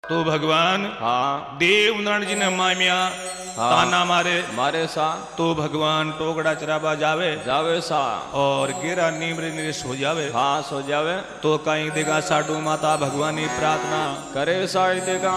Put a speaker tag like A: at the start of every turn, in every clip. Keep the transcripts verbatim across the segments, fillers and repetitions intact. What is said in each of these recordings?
A: तो भगवान
B: हाँ
A: देव नारायण जी ने मामिया
B: हाँ।
A: ताना मारे
B: मारे सा
A: तो भगवान टोकड़ा चराबा जावे
B: जावे सा
A: और गिरा नीमरे निश हो जावे
B: हाँ सो जावे
A: तो कहीं देगा साडू माता भगवान की प्रार्थना
B: करे साई देगा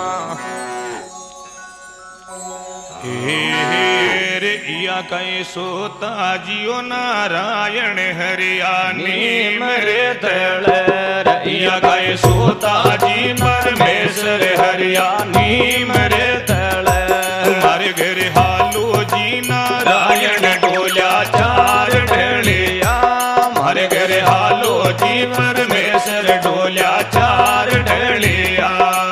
A: हे हे रे इया कहीं सोता जियो नारायण हरिया नीम रे तले रे इया कहीं सोता जी परमेश्वर हरिया नीम रे तले हमारे घर हालो जी नारायण डोल्या चार ढलिया हमारे घर हालो जी परमेश्वर डोल्या चार ढलिया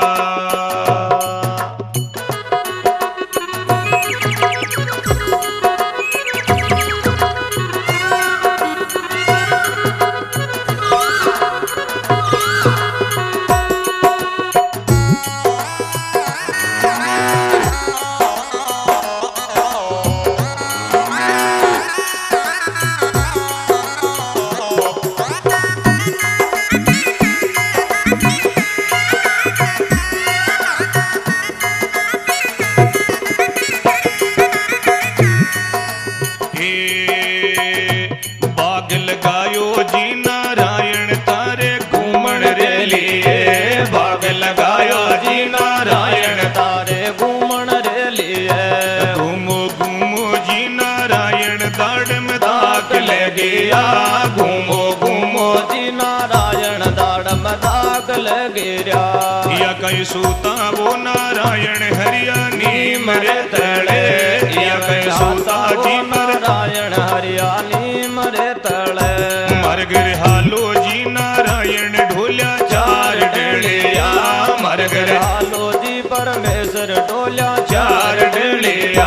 A: घूमो घूमो जी नारायण दाड़म दाग लगिया या कई सूता वो नारायण हरिया नीम रे तले या कई सूता जी नारायण हरिया नीम रे तले मरगर हालो जी नारायण ढोल्या चार डेलिया मरगर हालो जी परमेश्वर ढोल्या चार डेलिया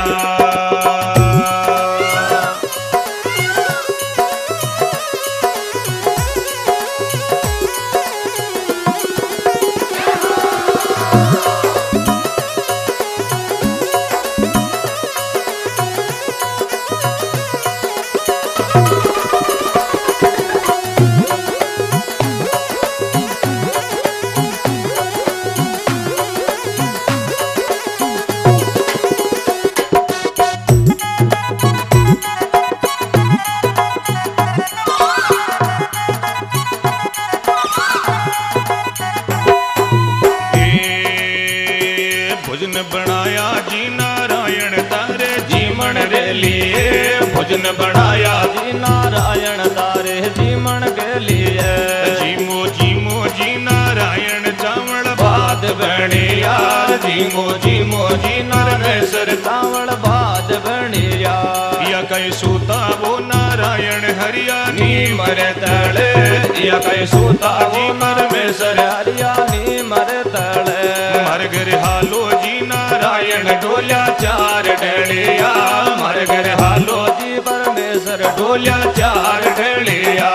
A: बनाया जी नारायण तारे जीवन रे लिए भोजन बनाया जी नारायण तारे जीवन के लिए जीमो जीमो जी नारायण चावल भात बनिया जीमो जीमो जी नरमेश्वर चावल भात बनिया या कई सूता वो नारायण हरिया नीम रे तले या कई सूता वो नरमेश्वर हरिया नीम रे तले मरगर हालो जी नारायण ढोल्या चार ढलिया मरगर हालो जी परमेश्वर ढोल्या चार ढलिया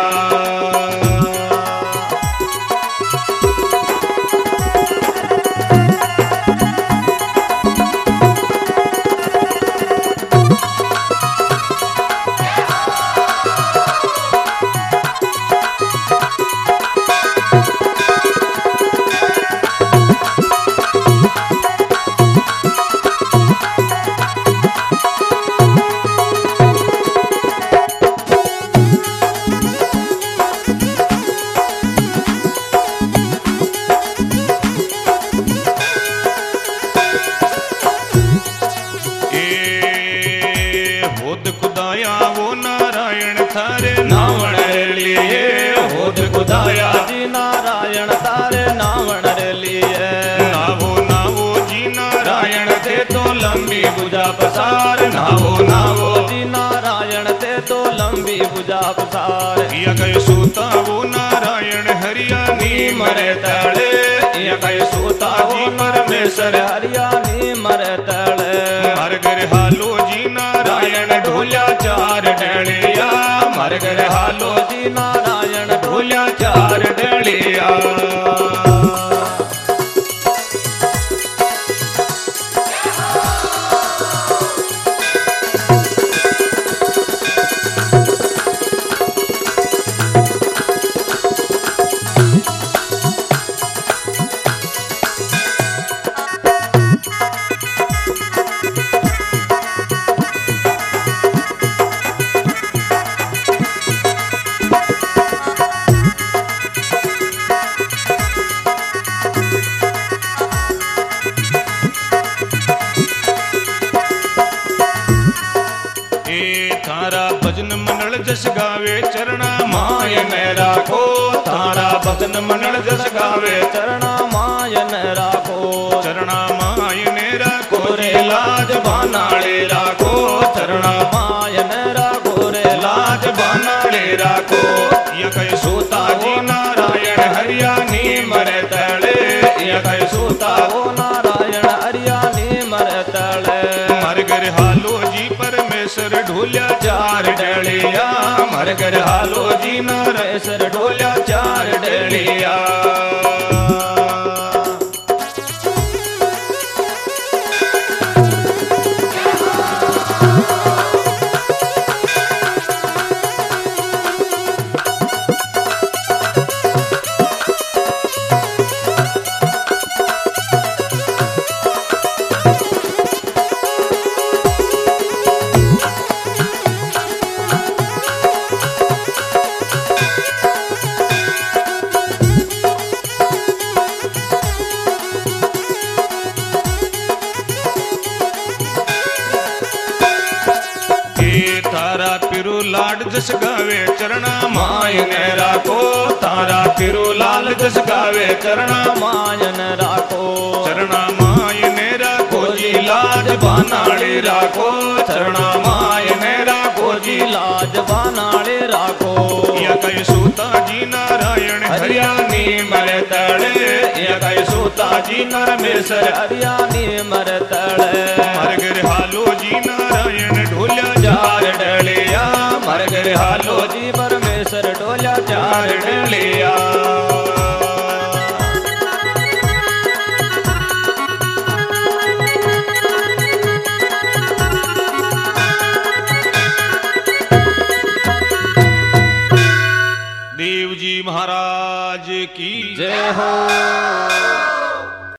A: खुदाया जी नारायण तारे नावण रे लिए नावो नावो जी नारायण थे तो लंबी बुझा पसार नावो नावो जी नारायण थे तो लंबी बुझा पसार या कई सूता वो नारायण हरिया नीम रे तले या कई सूता जी परमेश्वर हरिया नीम रे तले मरगर हालो जी नारायण ढोल्या चार डलिया मरगर हालो जी नारायण ढोल्या चार डलिया मायन राखो तारा भजन मनण जस गावे
B: चरणा मायन राखो
A: चरणा मायन राखो रे लाज बानाळे राखो चरणा
B: मायन राखो रे
A: लाज बानाळे राखो यकै सूताजी नारायण हरियानी मरे तळे यकै सूता
B: ओ नारायण हरियानी मरे तळे
A: मरगर हालो जी परमेश्वर ढोल्या चार डलिया मरगर हालो जी नारायण ढोल्या चार डलिया तारा पिरु लाड जस गावे चरणा मायन राखो तारा पिरु लाल जस गावे चरणा
B: मायन राखो
A: चरणा मायन राखो जी लाज बानाळे राखो चरणा मायन राखो जी
B: लाज बानाळे राखो
A: यकै सूताजी नारायण हरियानी मरे तळे यकै सूताजी नरमेश्वर
B: हरियानी मरे तळे
A: मरगर हालो जी नारायण ढोल्या चार डलिया मरगर हालो
B: जी परमेश्वर ढोल्या
A: चार डलिया देव जी महाराज की
B: जय हो।